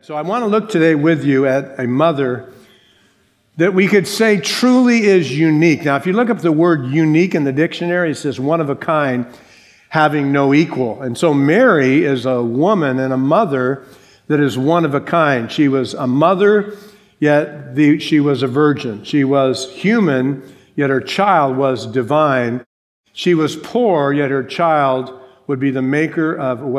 So I want to look today with you at a mother that we could say truly is unique. Now, if you look up the word unique in the dictionary, it says one of a kind, having no equal. And so Mary is a woman and a mother that is one of a kind. She was a mother, yet she was a virgin. She was human, yet her child was divine. She was poor, yet her child was the maker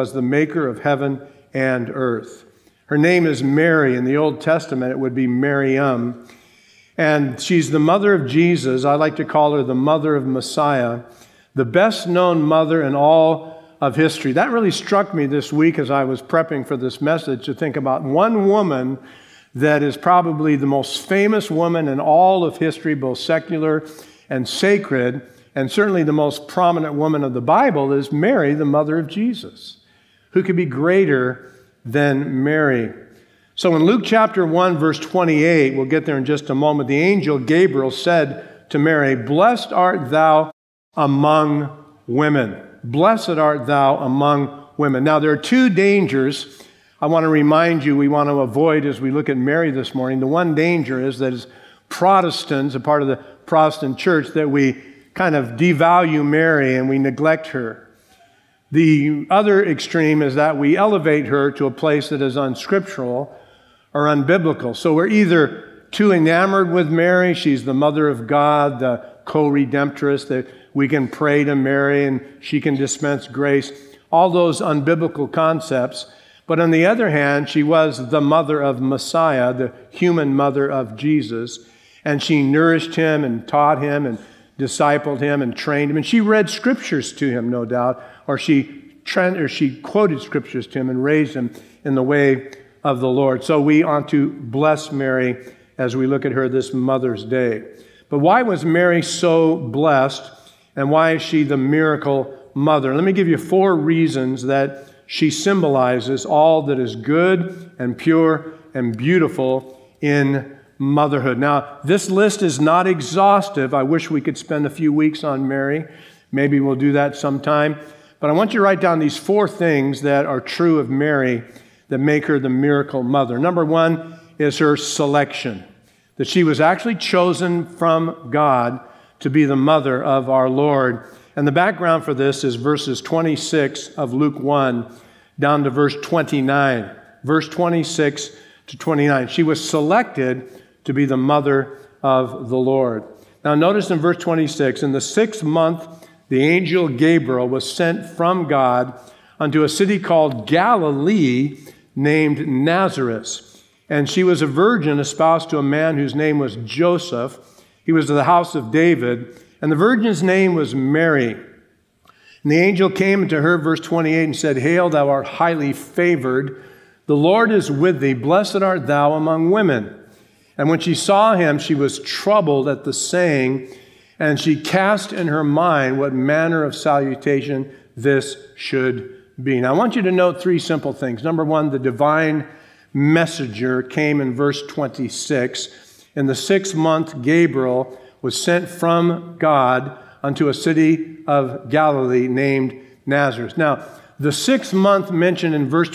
of heaven and earth. Her name is Mary. In the Old Testament, it would be Miriam. And she's the mother of Jesus. I like to call her the mother of Messiah, the best known mother in all of history. That really struck me this week as I was prepping for this message, to think about one woman that is probably the most famous woman in all of history, both secular and sacred, and certainly the most prominent woman of the Bible is Mary, the mother of Jesus. Who could be greater than Mary? So in Luke chapter 1, verse 28, we'll get there in just a moment, the angel Gabriel said to Mary, "Blessed art thou among women." Blessed art thou among women. Now, there are two dangers I want to remind you we want to avoid as we look at Mary this morning. The one danger is that as Protestants, a part of the Protestant church, that we kind of devalue Mary and we neglect her. The other extreme is that we elevate her to a place that is unscriptural or unbiblical. So we're either too enamored with Mary, she's the mother of God, the co-redemptress, that we can pray to Mary and she can dispense grace, all those unbiblical concepts. But on the other hand, she was the mother of Messiah, the human mother of Jesus, and she nourished him and taught him and discipled him and trained him, and she read scriptures to him, no doubt, or she quoted scriptures to him and raised him in the way of the Lord. So we ought to bless Mary as we look at her this Mother's Day. But why was Mary so blessed, and why is she the miracle mother? Let me give you 4 reasons that she symbolizes all that is good and pure and beautiful in motherhood. Now, this list is not exhaustive. I wish we could spend a few weeks on Mary. Maybe we'll do that sometime. But I want you to write down these 4 things that are true of Mary that make her the miracle mother. Number 1 is her selection, that she was actually chosen from God to be the mother of our Lord. And the background for this is verses 26 of Luke 1 down to verse 29. Verse 26 to 29. She was selected to be the mother of the Lord. Now notice in verse 26, in the 6th month, the angel Gabriel was sent from God unto a city called Galilee named Nazareth. And she was a virgin espoused to a man whose name was Joseph. He was of the house of David, and the virgin's name was Mary. And the angel came to her, verse 28, and said, "Hail, thou art highly favored. The Lord is with thee. Blessed art thou among women." And when she saw him, she was troubled at the saying, and she cast in her mind what manner of salutation this should be. Now, I want you to note 3 simple things. Number 1, the divine messenger came in verse 26. In the 6th month, Gabriel was sent from God unto a city of Galilee named Nazareth. Now, the 6th month mentioned in verse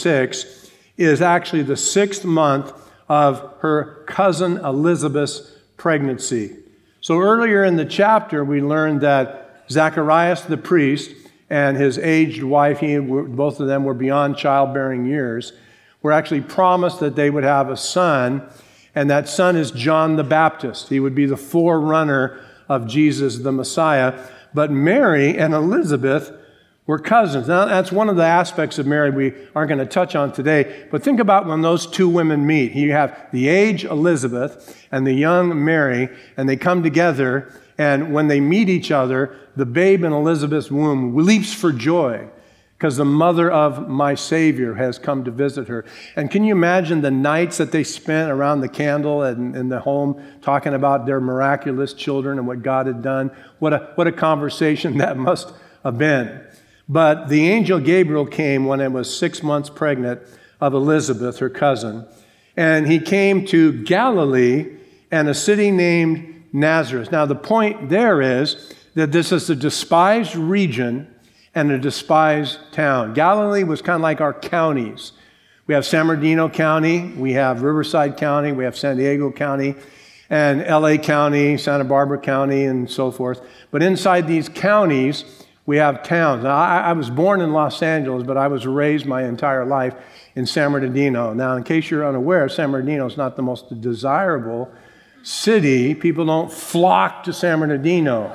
26 is actually the 6th month of her cousin Elizabeth's pregnancy. So earlier in the chapter, we learned that Zacharias the priest and his aged wife, both of them were beyond childbearing years, were actually promised that they would have a son, and that son is John the Baptist. He would be the forerunner of Jesus the Messiah. But Mary and Elizabeth were cousins. Now, that's one of the aspects of Mary we aren't going to touch on today, but think about when those 2 women meet. You have the aged Elizabeth and the young Mary, and they come together, and when they meet each other, the babe in Elizabeth's womb leaps for joy because the mother of my Savior has come to visit her. And can you imagine the nights that they spent around the candle and in the home talking about their miraculous children and what God had done? What a conversation that must have been. But the angel Gabriel came when it was 6 months pregnant of Elizabeth, her cousin. And he came to Galilee and a city named Nazareth. Now, the point there is that this is a despised region and a despised town. Galilee was kind of like our counties. We We have San Bernardino County, we have Riverside County, we have San Diego County, and LA County, Santa Barbara County, and so forth. But inside these counties, we have towns. Now, I was born in Los Angeles, but I was raised my entire life in San Bernardino. Now, in case you're unaware, San Bernardino is not the most desirable city. People don't flock to San Bernardino.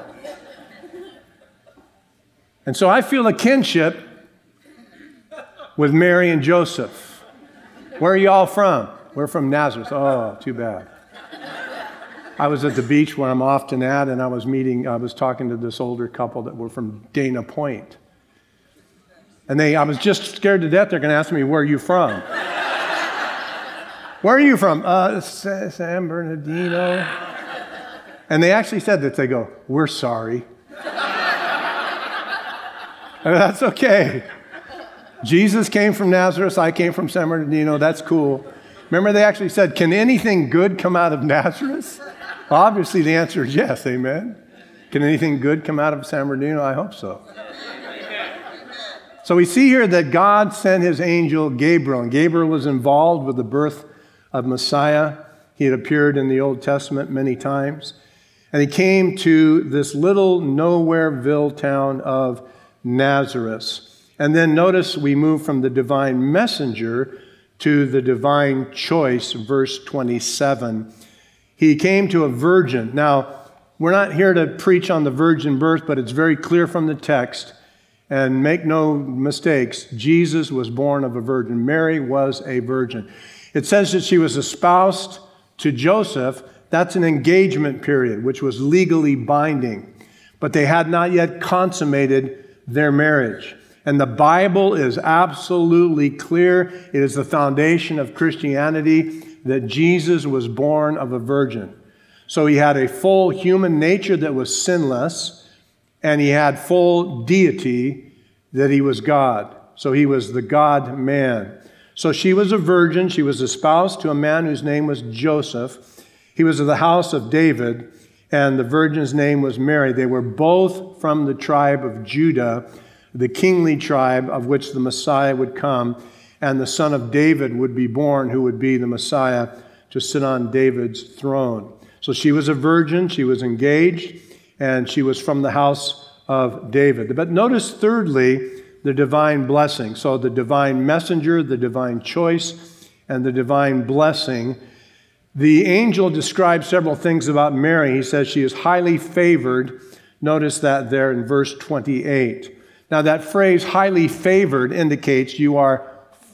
And so I feel a kinship with Mary and Joseph. Where are you all from? We're from Nazareth. Oh, too bad. I was at the beach where I'm often at, and I was talking to this older couple that were from Dana Point. And I was just scared to death they're going to ask me, where are you from? Where are you from? San Bernardino. And they actually said that. They go, we're sorry. And that's okay. Jesus came from Nazareth. I came from San Bernardino. That's cool. Remember, they actually said, can anything good come out of Nazareth? Obviously, the answer is yes. Amen. Can anything good come out of San Bernardino? I hope so. So we see here that God sent his angel Gabriel, and Gabriel was involved with the birth of Messiah. He had appeared in the Old Testament many times. And he came to this little nowhereville town of Nazareth. And then notice we move from the divine messenger to the divine choice, verse 27. He came to a virgin. Now, we're not here to preach on the virgin birth, but it's very clear from the text. And make no mistakes, Jesus was born of a virgin. Mary was a virgin. It says that she was espoused to Joseph. That's an engagement period, which was legally binding. But they had not yet consummated their marriage. And the Bible is absolutely clear. It is the foundation of Christianity that Jesus was born of a virgin. So he had a full human nature that was sinless, and he had full deity that he was God. So he was the God-man. So she was a virgin. She was espoused to a man whose name was Joseph. He was of the house of David, and the virgin's name was Mary. They were both from the tribe of Judah, the kingly tribe of which the Messiah would come, and the son of David would be born, who would be the Messiah to sit on David's throne. So she was a virgin, she was engaged, and she was from the house of David. But notice thirdly, the divine blessing. So the divine messenger, the divine choice, and the divine blessing. The angel describes several things about Mary. He says she is highly favored. Notice that there in verse 28. Now that phrase, highly favored, indicates you are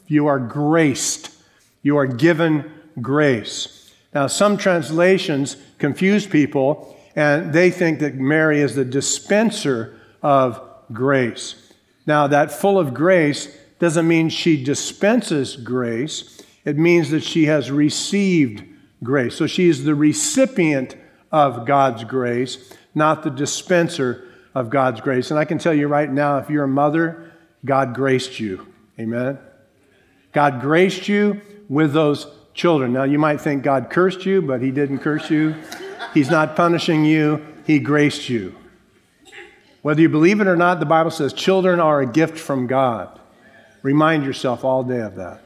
graced. You are given grace. Now some translations confuse people, and they think that Mary is the dispenser of grace. Now that full of grace doesn't mean she dispenses grace. It means that she has received grace. So she is the recipient of God's grace, not the dispenser of God's grace. And I can tell you right now, if you're a mother, God graced you. Amen? God graced you with those children. Now, you might think God cursed you, but he didn't curse you. He's not punishing you. He graced you. Whether you believe it or not, the Bible says children are a gift from God. Remind yourself all day of that.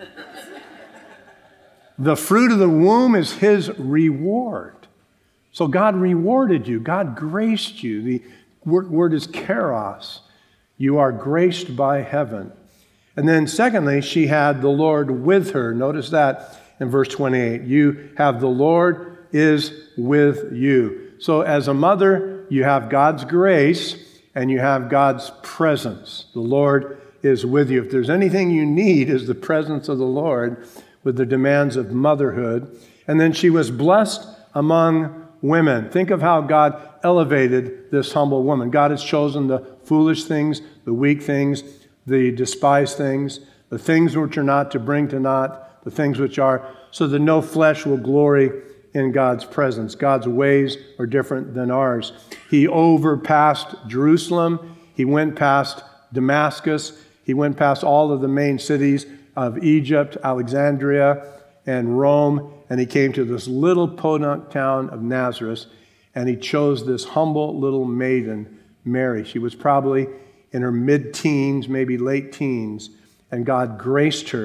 The fruit of the womb is his reward. So God rewarded you. God graced you. The word is charos. You are graced by heaven. And then secondly, she had the Lord with her. Notice that in verse 28. You have the Lord is with you. So as a mother, you have God's grace and you have God's presence. The Lord is with you. If there's anything you need, is the presence of the Lord with the demands of motherhood. And then she was blessed among women. Think of how God elevated this humble woman. God has chosen the foolish things, the weak things, the despised things, the things which are not to bring to naught, the things which are, so that no flesh will glory in God's presence. God's ways are different than ours. He overpassed Jerusalem. He went past Damascus. He went past all of the main cities of Egypt, Alexandria, and Rome, and he came to this little podunk town of Nazareth, and he chose this humble little maiden, Mary. She was probably in her mid-teens, maybe late teens, and God graced her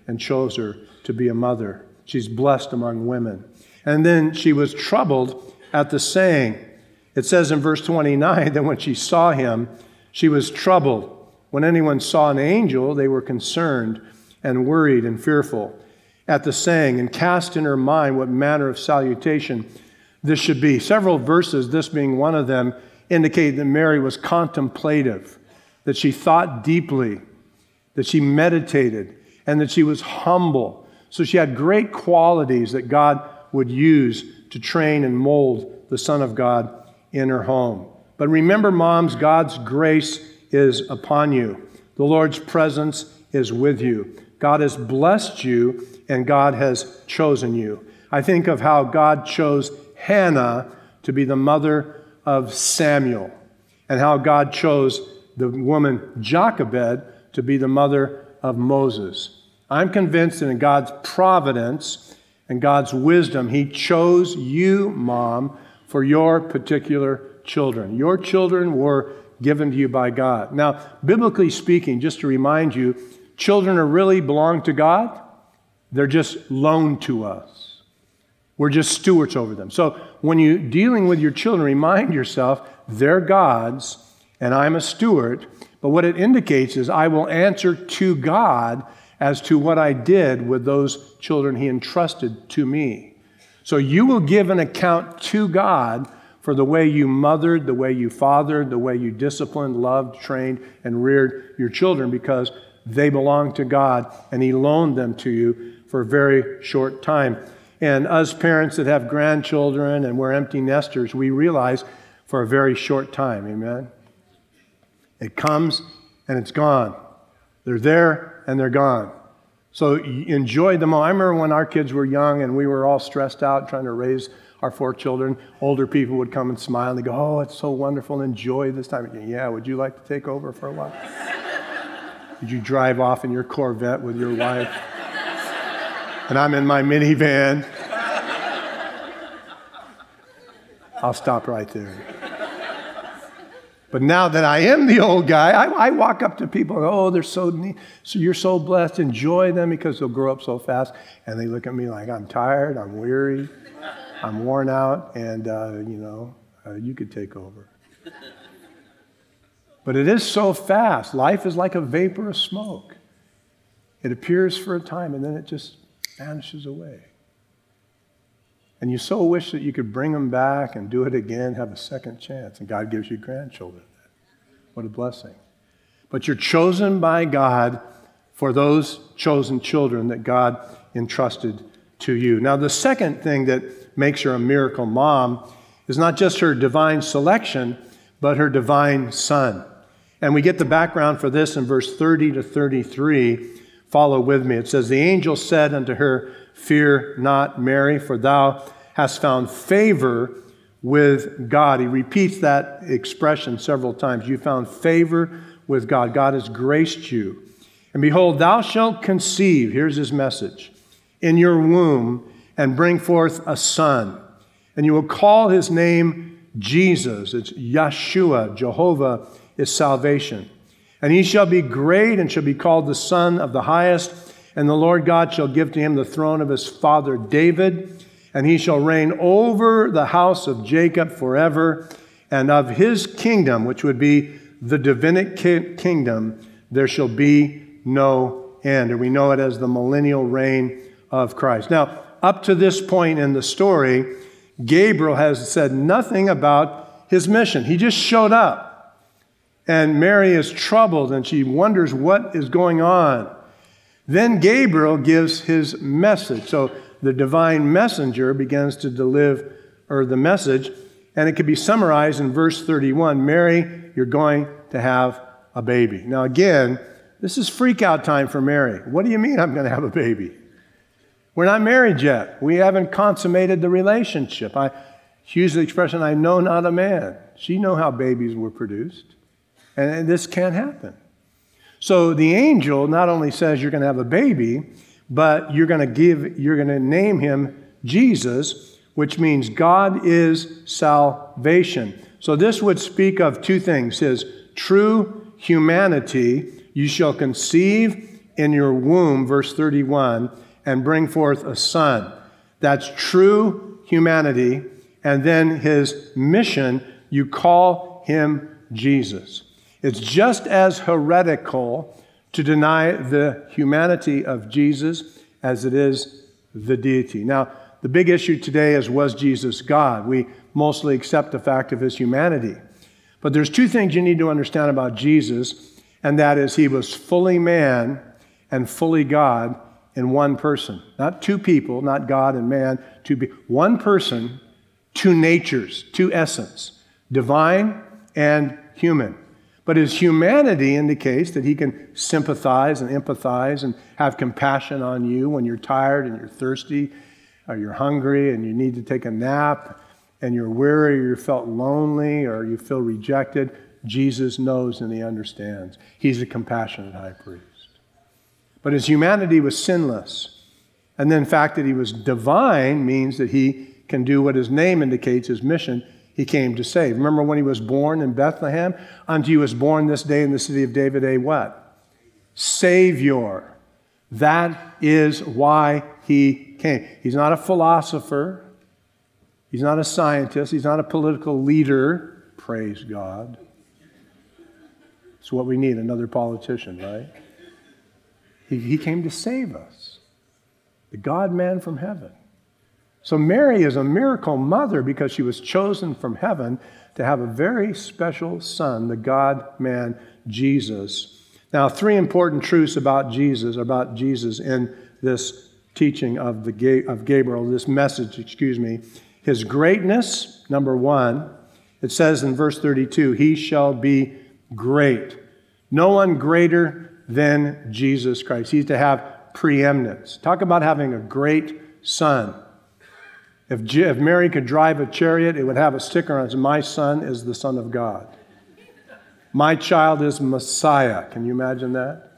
and chose her to be a mother. She's blessed among women. And then she was troubled at the saying. It says in verse 29 that when she saw him, she was troubled. When anyone saw an angel, they were concerned and worried and fearful at the saying, and cast in her mind what manner of salutation this should be. Several verses, this being one of them, indicate that Mary was contemplative, that she thought deeply, that she meditated, and that she was humble. So she had great qualities that God would use to train and mold the Son of God in her home. But remember, moms, God's grace is upon you. The Lord's presence is with you. God has blessed you, and God has chosen you. I think of how God chose Hannah to be the mother of Samuel, and how God chose the woman Jochebed to be the mother of Moses. I'm convinced that in God's providence and God's wisdom, He chose you, Mom, for your particular children. Your children were given to you by God. Now, biblically speaking, just to remind you, children are really belong to God. They're just loaned to us. We're just stewards over them. So when you're dealing with your children, remind yourself, they're God's, and I'm a steward. But what it indicates is I will answer to God as to what I did with those children He entrusted to me. So you will give an account to God for the way you mothered, the way you fathered, the way you disciplined, loved, trained, and reared your children, because they belong to God, and He loaned them to you for a very short time. And us parents that have grandchildren and we're empty nesters, we realize for a very short time, amen? It comes and it's gone. They're there and they're gone. So enjoy them all. I remember when our kids were young and we were all stressed out trying to raise our 4 children. Older people would come and smile and they go, "Oh, it's so wonderful and enjoy this time." Yeah, would you like to take over for a while? Would you drive off in your Corvette with your wife? And I'm in my minivan. I'll stop right there. But now that I am the old guy, I walk up to people and go, "Oh, they're so neat. So you're so blessed. Enjoy them because they'll grow up so fast." And they look at me like I'm tired, I'm weary, I'm worn out, and you could take over. But it is so fast. Life is like a vapor of smoke. It appears for a time and then it just vanishes away. And you so wish that you could bring them back and do it again, have a second chance. And God gives you grandchildren. What a blessing. But you're chosen by God for those chosen children that God entrusted to you. Now, the second thing that makes her a miracle mom is not just her divine selection, but her divine son. And we get the background for this in verse 30 to 33. Follow with me. It says, "The angel said unto her, Fear not, Mary, for thou hast found favor with God." He repeats that expression several times. You found favor with God. God has graced you. "And behold, thou shalt conceive," here's his message, "in your womb, and bring forth a son. And you will call his name Jesus." It's Yeshua. Jehovah is salvation. "And he shall be great, and shall be called the Son of the Highest. And the Lord God shall give to him the throne of his father David, and he shall reign over the house of Jacob forever, and of his kingdom," which would be the Davidic kingdom, "there shall be no end." And we know it as the millennial reign of Christ. Now, up to this point in the story, Gabriel has said nothing about his mission. He just showed up. And Mary is troubled, and she wonders what is going on. Then Gabriel gives his message. So the divine messenger begins to deliver the message, and it can be summarized in verse 31. "Mary, you're going to have a baby." Now again, this is freak out time for Mary. What do you mean I'm going to have a baby? We're not married yet. We haven't consummated the relationship. I use the expression, "I know not a man." She knew how babies were produced, and this can't happen. So the angel not only says you're going to have a baby, but you're going to name him Jesus, which means God is salvation. So this would speak of two things: his true humanity. You shall conceive in your womb, verse 31, and bring forth a son. That's true humanity. And then his mission, you call him Jesus. It's just as heretical to deny the humanity of Jesus as it is the deity. Now, the big issue today is, was Jesus God? We mostly accept the fact of his humanity. But there's two things you need to understand about Jesus, and that is he was fully man and fully God in one person. Not two people, not God and man, one person, two natures, two essence, divine and human. But his humanity indicates that he can sympathize and empathize and have compassion on you when you're tired and you're thirsty, or you're hungry and you need to take a nap, and you're weary, or you felt lonely, or you feel rejected. Jesus knows and he understands. He's a compassionate high priest. But his humanity was sinless. And then the fact that he was divine means that he can do what his name indicates, his mission. He came to save. Remember when he was born in Bethlehem? Unto you was born this day in the city of David a what? Savior. That is why he came. He's not a philosopher. He's not a scientist. He's not a political leader. Praise God. It's what we need, another politician, right? He came to save us. The God-man from heaven. So Mary is a miracle mother because she was chosen from heaven to have a very special son, the God-man, Jesus. Now, three important truths about Jesus in this teaching of Gabriel, this message, His greatness, number one, it says in verse 32, he shall be great. No one greater than Jesus Christ. He's to have preeminence. Talk about having a great son. If Mary could drive a chariot, it would have a sticker on it. My son is the Son of God. My child is Messiah. Can you imagine that?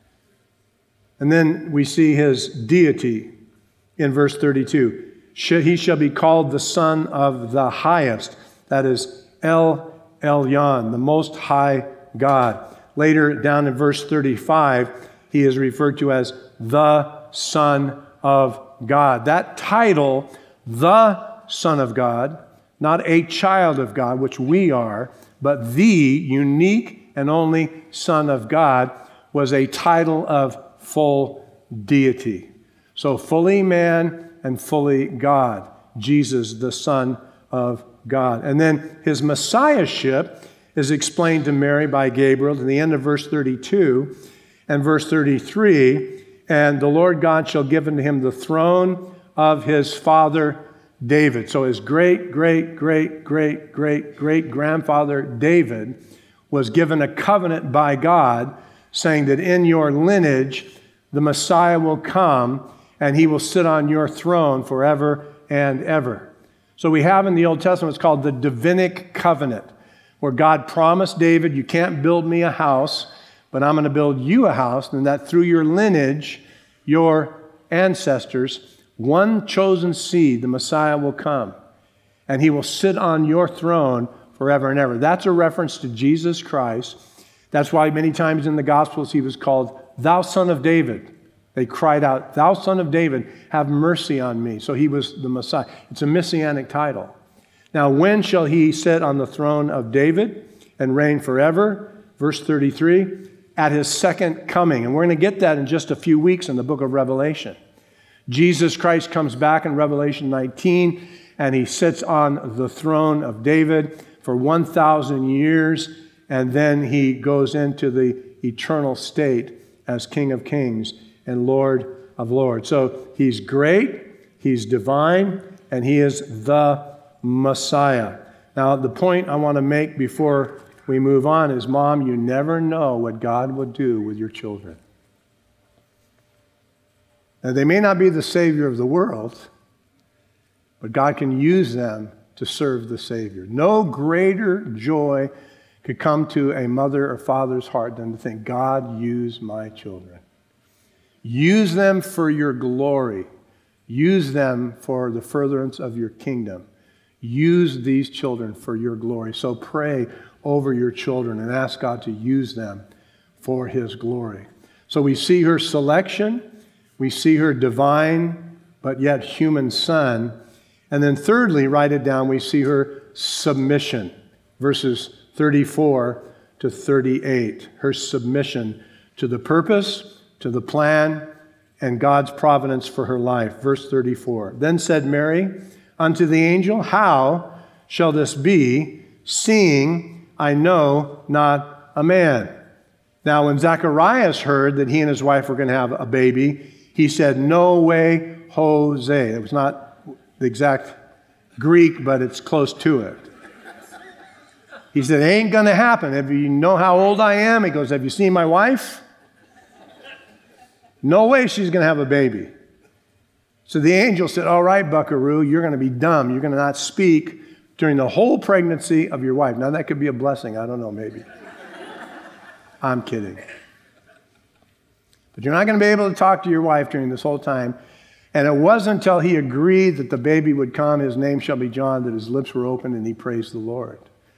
And then we see his deity in verse 32. He shall be called the Son of the Highest. That is El Elyon, the Most High God. Later down in verse 35, he is referred to as the Son of God. That title, the Son of God, not a child of God, which we are, but the unique and only Son of God, was a title of full deity. So fully man and fully God, Jesus, the Son of God. And then his messiahship is explained to Mary by Gabriel to the end of verse 32 and verse 33. And the Lord God shall give unto him the throne of his father David. So his great-great-great-great-great-great-grandfather David was given a covenant by God saying that in your lineage the Messiah will come and he will sit on your throne forever and ever. So we have in the Old Testament, it's called the Davidic covenant, where God promised David, you can't build me a house, but I'm going to build you a house, and that through your lineage, your ancestors, one chosen seed, the Messiah will come, and he will sit on your throne forever and ever. That's a reference to Jesus Christ. That's why many times in the Gospels he was called, Thou Son of David. They cried out, Thou Son of David, have mercy on me. So he was the Messiah. It's a messianic title. Now, when shall he sit on the throne of David and reign forever? Verse 33, at his second coming. And we're going to get that in just a few weeks in the book of Revelation. Jesus Christ comes back in Revelation 19, and he sits on the throne of David for 1,000 years, and then he goes into the eternal state as King of Kings and Lord of Lords. So he's great, he's divine, and he is the Messiah. Now, the point I want to make before we move on is, Mom, you never know what God will do with your children. Now, they may not be the Savior of the world, but God can use them to serve the Savior. No greater joy could come to a mother or father's heart than to think, God, use my children. Use them for your glory. Use them for the furtherance of your kingdom. Use these children for your glory. So pray over your children and ask God to use them for his glory. So we see her selection, we see her divine but yet human son, and then thirdly, write it down, we see her submission, verses 34 to 38, her submission to the purpose, to the plan, and God's providence for her life. Verse 34, then said Mary unto the angel, how shall this be, seeing I know not a man? Now, when Zacharias heard that he and his wife were going to have a baby, he said, no way, Jose. It was not the exact Greek, but it's close to it. He said, it ain't going to happen. If you know how old I am, he goes, have you seen my wife? No way she's going to have a baby. So the angel said, all right, buckaroo, you're going to be dumb. You're going to not speak during the whole pregnancy of your wife. Now, that could be a blessing. I don't know, maybe. I'm kidding. But you're not going to be able to talk to your wife during this whole time. And it wasn't until he agreed that the baby would come, his name shall be John, that his lips were open and he praised the Lord.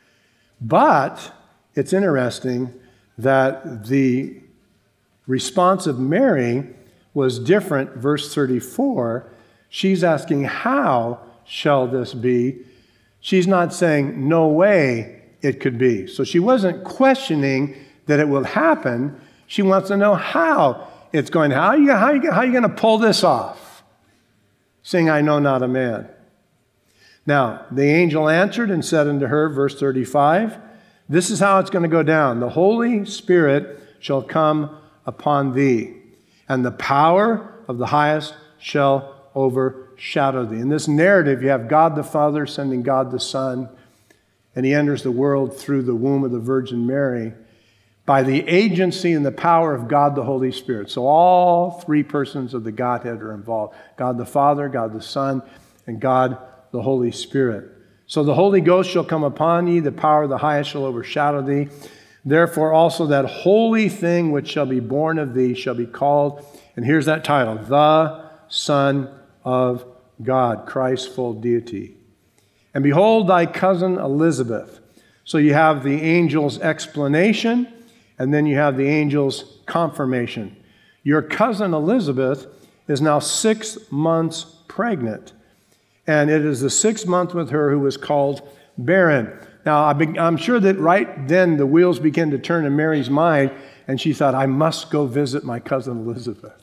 But it's interesting that the response of Mary was different. Verse 34, she's asking, how shall this be? She's not saying, no way it could be. So she wasn't questioning that it will happen. She wants to know how it's going to happen. How are you going to pull this off? Saying, I know not a man. Now, the angel answered and said unto her, verse 35, this is how it's going to go down. The Holy Spirit shall come upon thee, and the power of the highest shall overshadow thee. In this narrative, you have God the Father sending God the Son, and he enters the world through the womb of the Virgin Mary by the agency and the power of God the Holy Spirit. So all three persons of the Godhead are involved. God the Father, God the Son, and God the Holy Spirit. So the Holy Ghost shall come upon thee, the power of the highest shall overshadow thee. Therefore also that holy thing which shall be born of thee shall be called, and here's that title, the Son of God, Christ's full deity. And behold thy cousin Elizabeth. So you have the angel's explanation, and then you have the angel's confirmation. Your cousin Elizabeth is now 6 months pregnant. And it is the 6th month with her who was called barren. Now, I'm sure that right then the wheels began to turn in Mary's mind, and she thought, I must go visit my cousin Elizabeth.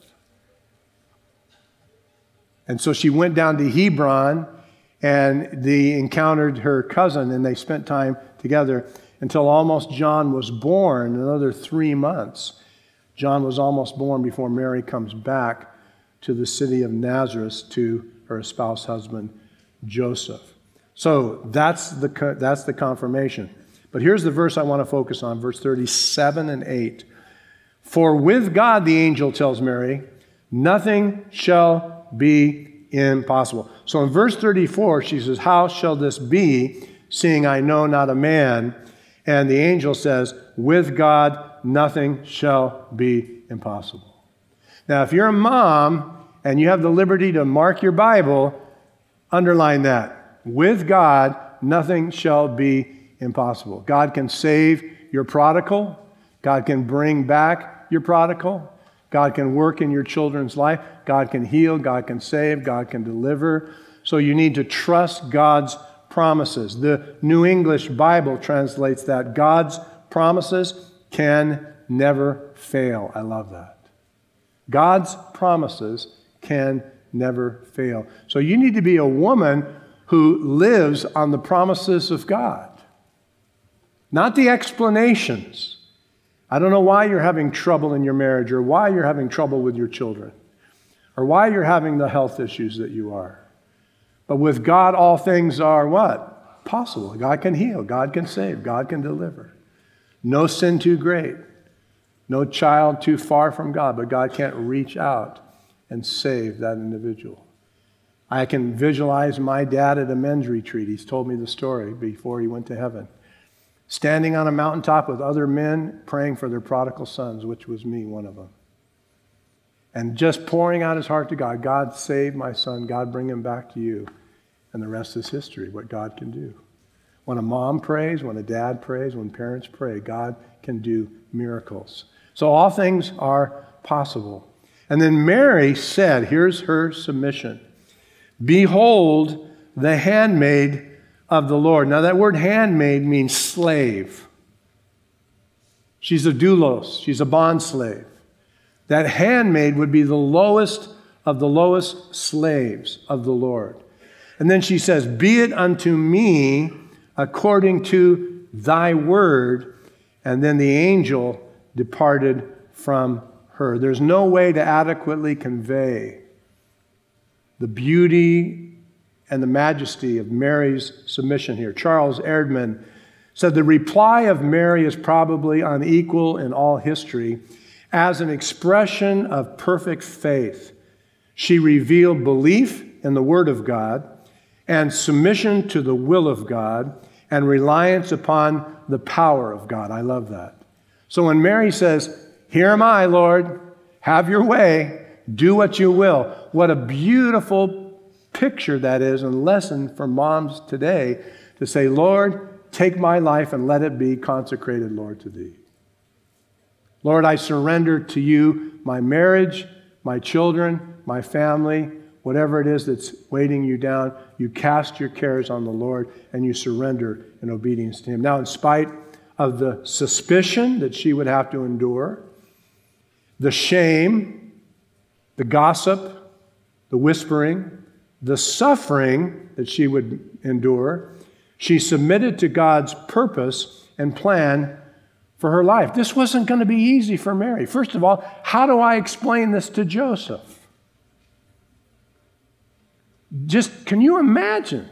And so she went down to Hebron, and they encountered her cousin, and they spent time together until almost John was born, another 3 months. John was almost born before Mary comes back to the city of Nazareth to her espoused husband, Joseph. So that's the confirmation. But here's the verse I want to focus on, verse 37 and 8. For with God, the angel tells Mary, nothing shall be impossible. So in verse 34, she says, how shall this be, seeing I know not a man? And the angel says, with God, nothing shall be impossible. Now, if you're a mom and you have the liberty to mark your Bible, underline that. With God, nothing shall be impossible. God can save your prodigal. God can bring back your prodigal. God can work in your children's life. God can heal. God can save. God can deliver. So you need to trust God's promises. The New English Bible translates that God's promises can never fail. I love that. God's promises can never fail. So you need to be a woman who lives on the promises of God, not the explanations. I don't know why you're having trouble in your marriage, or why you're having trouble with your children, or why you're having the health issues that you are. But with God, all things are what? Possible. God can heal. God can save. God can deliver. No sin too great. No child too far from God, but God can't reach out and save that individual. I can visualize my dad at a men's retreat. He's told me the story before he went to heaven. Standing on a mountaintop with other men praying for their prodigal sons, which was me, one of them. And just pouring out his heart to God. God, save my son. God, bring him back to you. And the rest is history, what God can do. When a mom prays, when a dad prays, when parents pray, God can do miracles. So all things are possible. And then Mary said, here's her submission, "Behold, the handmaid of the Lord." Now that word handmaid means slave. She's a doulos. She's a bondslave. That handmaid would be the lowest of the lowest slaves of the Lord. And then she says, "Be it unto me according to thy word." And then the angel departed from her. There's no way to adequately convey the beauty and the majesty of Mary's submission here. Charles Erdman said the reply of Mary is probably unequal in all history. As an expression of perfect faith, she revealed belief in the Word of God and submission to the will of God and reliance upon the power of God. I love that. So when Mary says, "Here am I, Lord, have your way, do what you will," what a beautiful picture that is and lesson for moms today to say, "Lord, take my life and let it be consecrated, Lord, to thee. Lord, I surrender to you my marriage, my children, my family, whatever it is that's weighting you down. You cast your cares on the Lord and you surrender in obedience to him." Now, in spite of the suspicion that she would have to endure, the shame, the gossip, the whispering, the suffering that she would endure, she submitted to God's purpose and plan for her life. This wasn't going to be easy for Mary. First of all, how do I explain this to Joseph? Just, can you imagine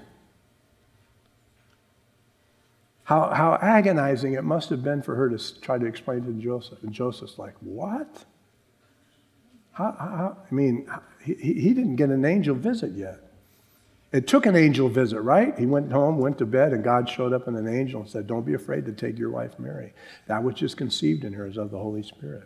how agonizing it must have been for her to try to explain to Joseph? And Joseph's like, "What? I mean, he didn't get an angel visit yet." It took an angel visit, right? He went home, went to bed, and God showed up in an angel and said, "Don't be afraid to take your wife Mary. That which is conceived in her is of the Holy Spirit."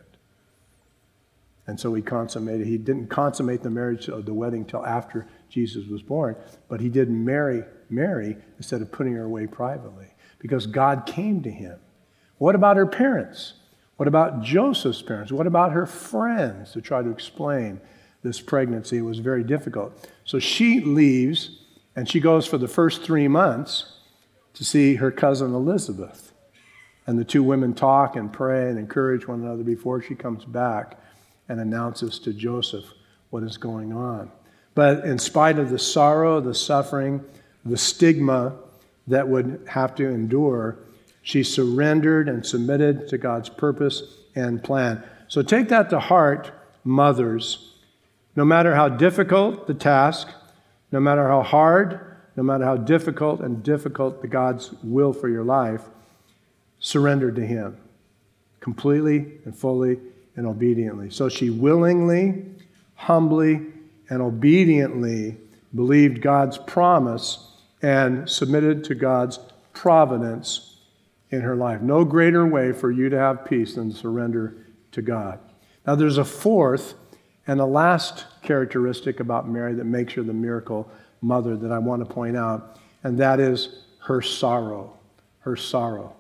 And so he didn't consummate the marriage of the wedding till after Jesus was born, but he did marry Mary instead of putting her away privately because God came to him. What about her parents? What about Joseph's parents? What about her friends to try to explain this pregnancy? It was very difficult. So she leaves and she goes for the first 3 months to see her cousin Elizabeth. And the two women talk and pray and encourage one another before she comes back and announces to Joseph what is going on. But in spite of the sorrow, the suffering, the stigma that would have to endure, she surrendered and submitted to God's purpose and plan. So take that to heart, mothers. No matter how difficult the task, no matter how hard, no matter how difficult the God's will for your life, surrender to him completely and fully and obediently. So she willingly, humbly, and obediently believed God's promise and submitted to God's providence in her life. No greater way for you to have peace than to surrender to God. Now there's a fourth and a last characteristic about Mary that makes her the miracle mother that I want to point out, and that is her sorrow. Her sorrow.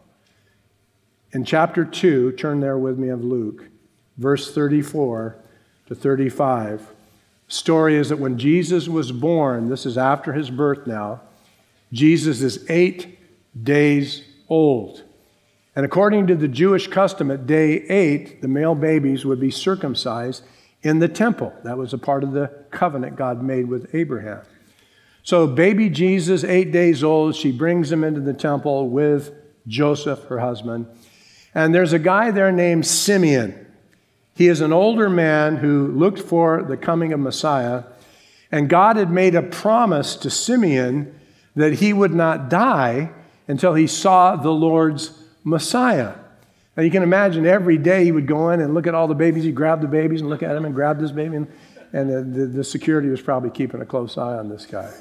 In chapter 2, turn there with me of Luke, verse 34 to 35, the story is that when Jesus was born, this is after his birth now, Jesus is 8 days old. And according to the Jewish custom, at day 8, the male babies would be circumcised in the temple. That was a part of the covenant God made with Abraham. So baby Jesus, 8 days old, she brings him into the temple with Joseph, her husband. And there's a guy there named Simeon. He is an older man who looked for the coming of Messiah. And God had made a promise to Simeon that he would not die until he saw the Lord's Messiah. Now you can imagine every day he would go in and look at all the babies. He'd grab the babies and look at them and grab this baby. And the security was probably keeping a close eye on this guy.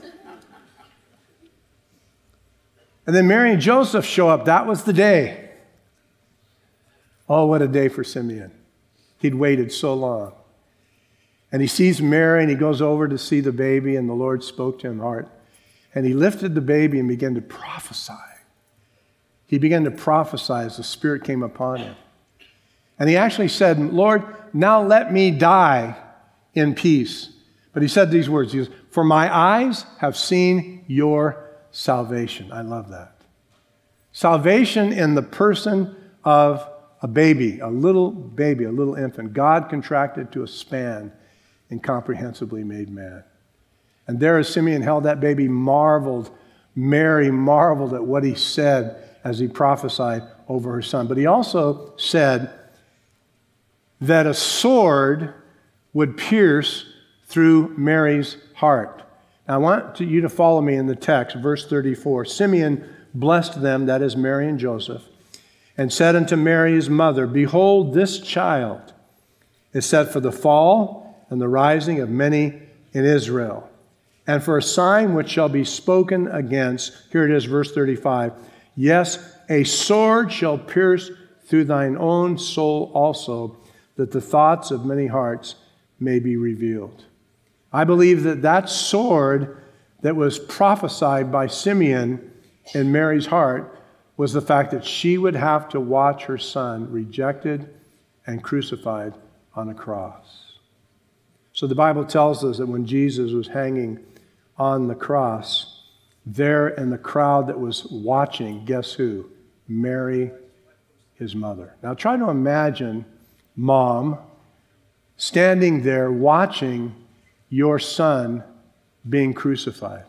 And then Mary and Joseph show up. That was the day. Oh, what a day for Simeon. He'd waited so long. And he sees Mary and he goes over to see the baby, and the Lord spoke to him heart. And he lifted the baby and began to prophesy. He began to prophesy as the Spirit came upon him. And he actually said, Lord, now let me die in peace. But he said these words, he goes, for my eyes have seen your salvation. I love that. Salvation in the person of a baby, a little infant. God contracted to a span, incomprehensibly made man. And there as Simeon held that baby, Mary marveled at what he said as he prophesied over her son. But he also said that a sword would pierce through Mary's heart. Now, I want you to follow me in the text, verse 34. Simeon blessed them, that is Mary and Joseph, and said unto Mary his mother, behold, this child is set for the fall and the rising of many in Israel, and for a sign which shall be spoken against. Here it is, verse 35. Yes, a sword shall pierce through thine own soul also, that the thoughts of many hearts may be revealed. I believe that sword that was prophesied by Simeon in Mary's heart was the fact that she would have to watch her son rejected and crucified on a cross. So the Bible tells us that when Jesus was hanging on the cross, there in the crowd that was watching, guess who? Mary, his mother. Now try to imagine mom standing there watching your son being crucified.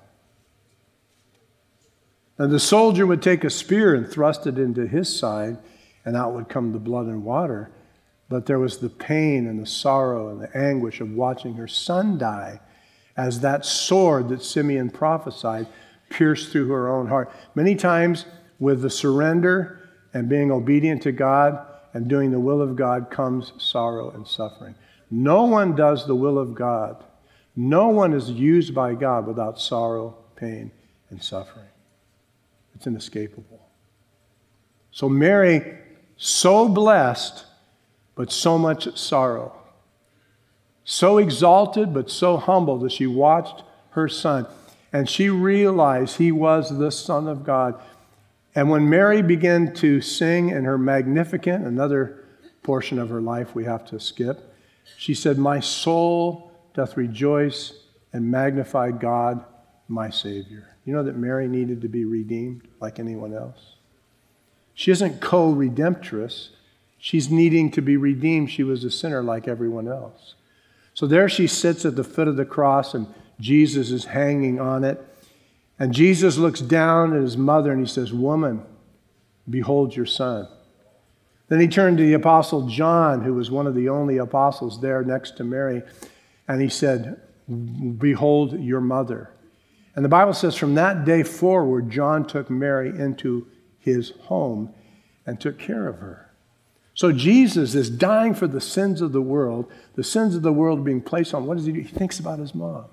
And the soldier would take a spear and thrust it into his side, and out would come the blood and water. But there was the pain and the sorrow and the anguish of watching her son die as that sword that Simeon prophesied pierced through her own heart. Many times with the surrender and being obedient to God and doing the will of God comes sorrow and suffering. No one does the will of God. No one is used by God without sorrow, pain, and suffering. It's inescapable. So Mary, so blessed, but so much sorrow. So exalted, but so humbled as she watched her son. And she realized he was the Son of God. And when Mary began to sing in her Magnificat, another portion of her life we have to skip, she said, my soul doth rejoice and magnify God, my Savior. You know that Mary needed to be redeemed like anyone else? She isn't co-redemptress. She's needing to be redeemed. She was a sinner like everyone else. So there she sits at the foot of the cross, and Jesus is hanging on it. And Jesus looks down at his mother and he says, woman, behold your son. Then he turned to the Apostle John, who was one of the only apostles there next to Mary, and he said, behold your mother. And the Bible says from that day forward, John took Mary into his home and took care of her. So Jesus is dying for the sins of the world being placed on. What does he do? He thinks about his mom.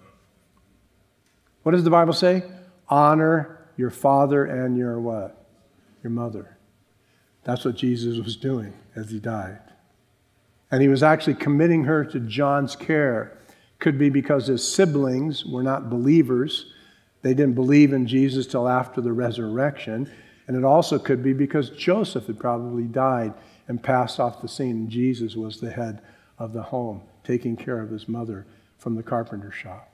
What does the Bible say? Honor your father and your what? Your mother. That's what Jesus was doing as he died. And he was actually committing her to John's care. Could be because his siblings were not believers. They didn't believe in Jesus till after the resurrection. And it also could be because Joseph had probably died and passed off the scene. And Jesus was the head of the home, taking care of his mother from the carpenter shop.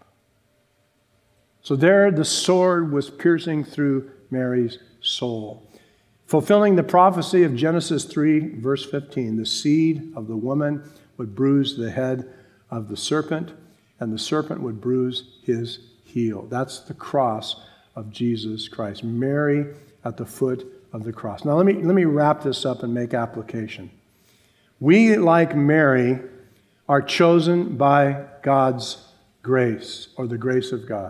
So there the sword was piercing through Mary's soul. Fulfilling the prophecy of Genesis 3, verse 15, the seed of the woman would bruise the head of the serpent, and the serpent would bruise his heel. That's the cross of Jesus Christ. Mary at the foot of the cross. Now let me wrap this up and make application. We, like Mary, are chosen by God's grace, or the grace of God.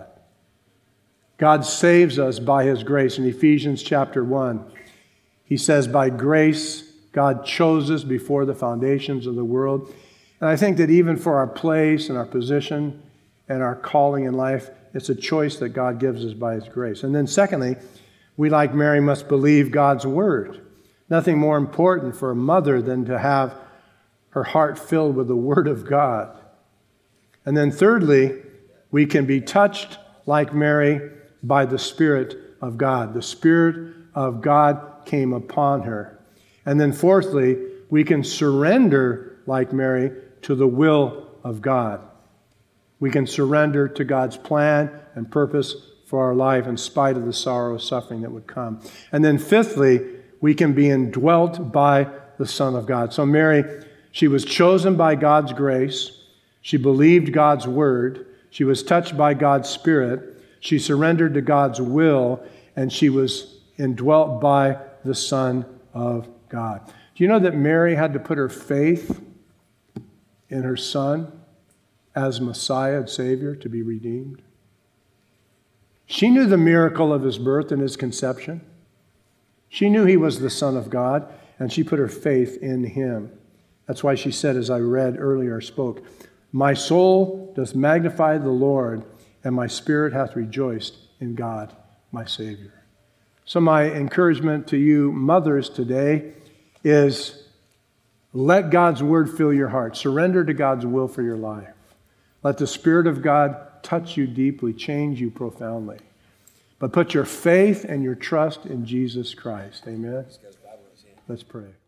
God saves us by his grace. In Ephesians chapter 1, he says, by grace, God chose us before the foundations of the world. And I think that even for our place and our position and our calling in life, it's a choice that God gives us by his grace. And then secondly, we, like Mary, must believe God's word. Nothing more important for a mother than to have her heart filled with the word of God. And then thirdly, we can be touched, like Mary, by the Spirit of God. The Spirit of God came upon her. And then fourthly, we can surrender, like Mary, to the will of God. We can surrender to God's plan and purpose for our life in spite of the sorrow and suffering that would come. And then fifthly, we can be indwelt by the Son of God. So Mary, she was chosen by God's grace. She believed God's word. She was touched by God's Spirit. She surrendered to God's will, and she was indwelt by the Son of God. Do you know that Mary had to put her faith in her Son as Messiah and Savior to be redeemed? She knew the miracle of his birth and his conception. She knew he was the Son of God, and she put her faith in him. That's why she said, as I read earlier, spoke, "My soul doth magnify the Lord, and my spirit hath rejoiced in God, my Savior." So my encouragement to you mothers today is let God's word fill your heart. Surrender to God's will for your life. Let the Spirit of God touch you deeply, change you profoundly. But put your faith and your trust in Jesus Christ. Amen? Let's pray.